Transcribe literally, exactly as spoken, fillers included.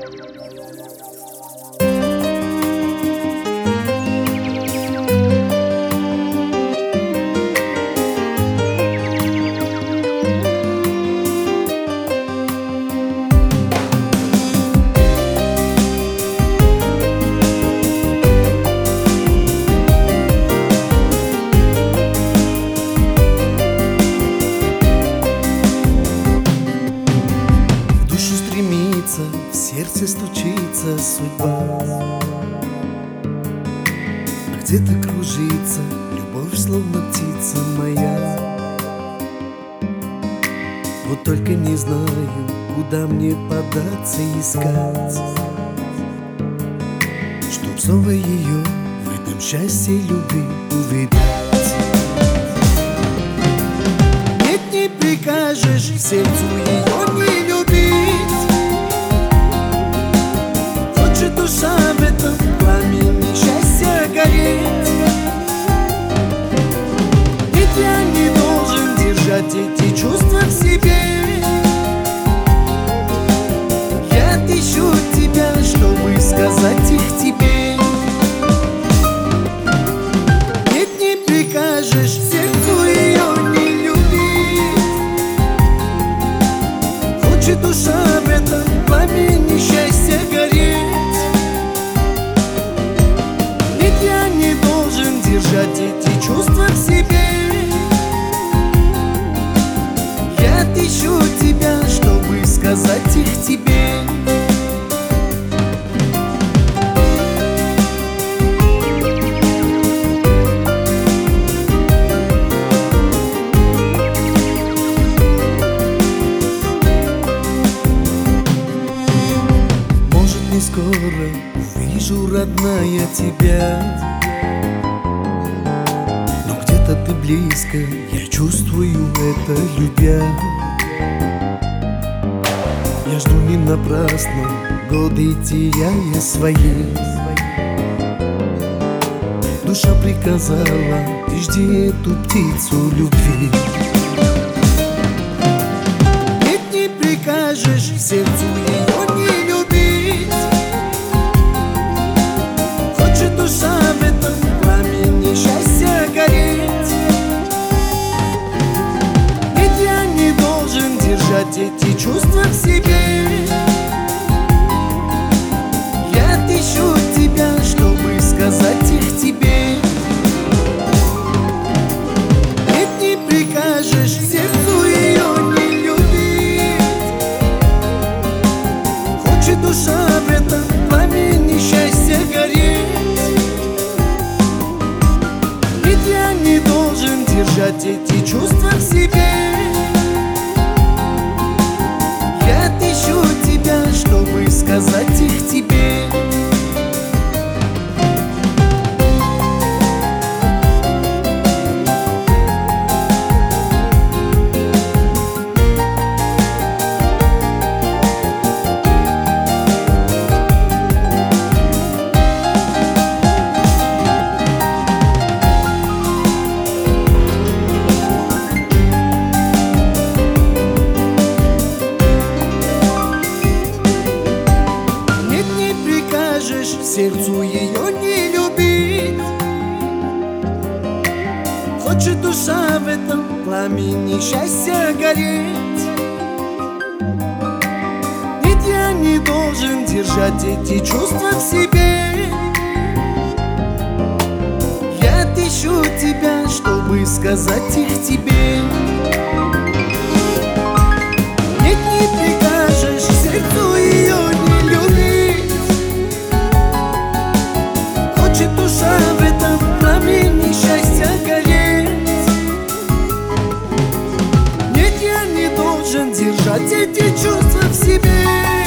В сердце стучится судьба, а где-то кружится любовь, словно птица моя. Вот только не знаю, куда мне податься искать, чтоб снова ее в этом счастье любви увидать. Нет, не прикажешь сердцу ее не любить. Хочет душа в этом пламени счастья гореть. Ведь я не должен держать эти чувства в себе. Я ищу тебя, чтобы сказать их тебе. Нет, не прикажешь сердцу ее не любить. Хочет душа в этом пламени счастья гореть. Держать эти чувства в себе. Я ищу тебя, чтобы сказать их тебе. Может, не скоро увижу, родная, тебя. Ты близко, я чувствую это, любя. Я жду не напрасно, годы теряя свои. Душа приказала, ты жди эту птицу любви. Ведь не прикажешь сердцу ее не любить. Хочет душа в этом пламени счастья гореть. Держать эти чувства в себе. Я ищу тебя, чтобы сказать их тебе. Ведь не прикажешь сердцу ее не любить. Хочет душа в этом пламени счастья гореть. Ведь я не должен держать эти чувства в себе. Ищу тебя, чтобы сказать их тебе. Сердцу ее не любить. Хочет душа в этом пламени счастья гореть. Ведь я не должен держать эти чувства в себе. Я ищу тебя, чтобы сказать их тебе. Нет, не прикажешь сердцу ее не любить. Хочет душа в этом пламени счастья гореть. Нет, я не должен держать эти чувства в себе.